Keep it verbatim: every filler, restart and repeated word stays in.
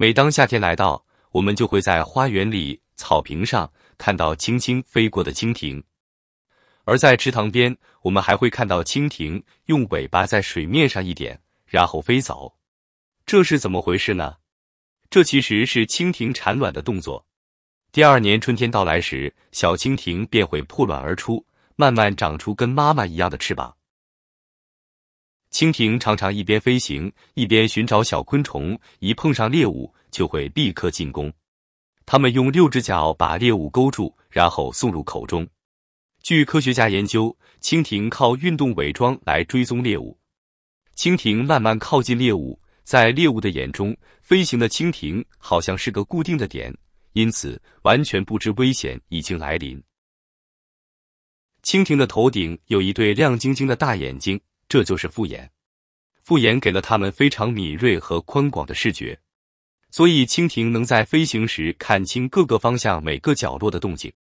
每当夏天来到，我们就会在花园里、草坪上看到轻轻飞过的蜻蜓。而在池塘边，我们还会看到蜻蜓用尾巴在水面上一点，然后飞走。这是怎么回事呢？这其实是蜻蜓产卵的动作。第二年春天到来时，小蜻蜓便会破卵而出，慢慢长出跟妈妈一样的翅膀。蜻蜓常常一边飞行，一边寻找小昆虫，一碰上猎物就会立刻进攻。它们用六只脚把猎物勾住，然后送入口中。据科学家研究，蜻蜓靠运动伪装来追踪猎物。蜻蜓慢慢靠近猎物，在猎物的眼中，飞行的蜻蜓好像是个固定的点，因此完全不知危险已经来临。蜻蜓的头顶有一对亮晶晶的大眼睛，这就是复眼。复眼给了它们非常敏锐和宽广的视觉，所以蜻蜓能在飞行时看清各个方向每个角落的动静。